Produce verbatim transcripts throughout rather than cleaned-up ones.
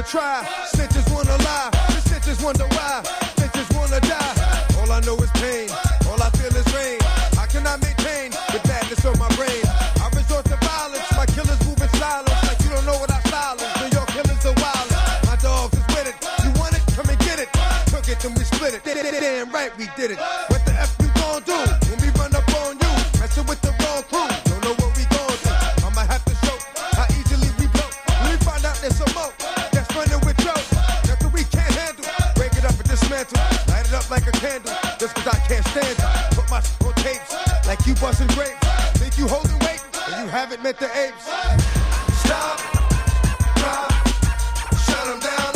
try, snitches wanna lie, the snitches wonder why, snitches wanna die. All I know is pain, all I feel is rain. How can I maintain the badness on my brain? I resort to violence, my killers moving silence, like you don't know what I style is. New York killers are wild, my dogs is with it. You want it? Come and get it. Took it, then we split it. Damn right we did it. What the F you gon' do when we run up on you? Messing with the wrong crew, don't know what we gon' do. I'ma have to show how easily we blow. When we find out there's some more that's running with Joe. Nothing we can't handle. Break it up and dismantle. Light it up like a candle. Just cause I can't stand it. Put my shit on tapes like you busting grapes. Think you holding weight and you haven't met the apes. Stop, drop, shut them down.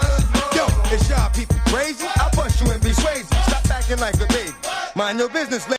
Crazy? I'll bust you and be crazy. Stop acting like a baby. Mind your business, lady.